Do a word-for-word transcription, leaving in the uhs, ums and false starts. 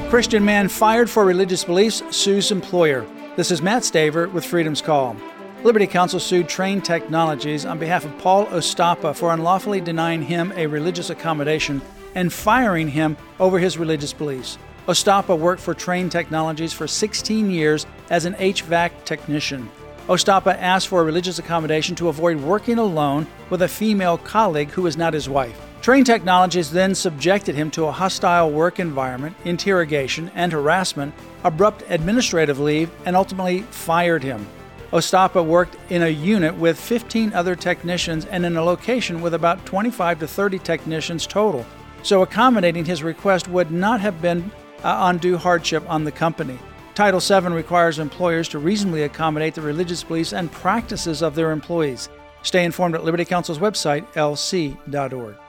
Christian man fired for religious beliefs sues employer. This is Matt Staver with Freedom's Call. Liberty Counsel sued Trane Technologies on behalf of Paul Ostapa for unlawfully denying him a religious accommodation and firing him over his religious beliefs. Ostapa worked for Trane Technologies for sixteen years as an H V A C technician. Ostapa asked for a religious accommodation to avoid working alone with a female colleague who was not his wife. Trane Technologies then subjected him to a hostile work environment, interrogation and harassment, abrupt administrative leave, and ultimately fired him. Ostapa worked in a unit with fifteen other technicians and in a location with about twenty-five to thirty technicians total, so accommodating his request would not have been uh, undue hardship on the company. Title seven requires employers to reasonably accommodate the religious beliefs and practices of their employees. Stay informed at Liberty Counsel's website, L C dot org.